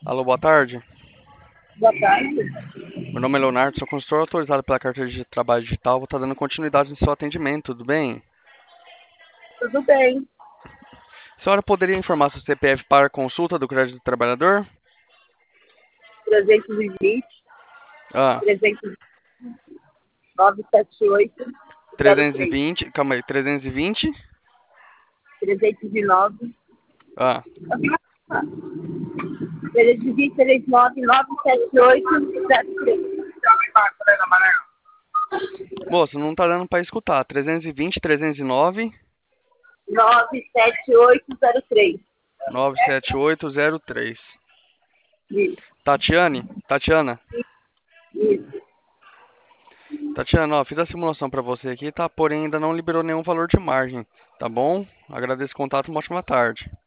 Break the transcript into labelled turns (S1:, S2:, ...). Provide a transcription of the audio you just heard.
S1: Alô, boa tarde.
S2: Boa tarde.
S1: Meu nome é Leonardo, sou consultor autorizado pela Carteira de Trabalho Digital. Vou estar dando continuidade no seu atendimento, tudo bem?
S2: Tudo bem?
S1: A senhora poderia informar seu CPF para consulta do crédito do trabalhador?
S2: 320,
S1: Ah,
S2: 300, 978, 03,
S1: 320, calma aí, 320?
S2: 309,
S1: Ah,
S2: 320, 309, 978, 03.
S1: moça, não tá dando para escutar. 320, 309,
S2: 97803.
S1: 97803.
S2: Isso,
S1: Tatiana?
S2: isso.
S1: Tatiana, ó, fiz a simulação para você aqui, tá? Porém, ainda não liberou nenhum valor de margem, tá bom? Agradeço o contato, uma ótima tarde.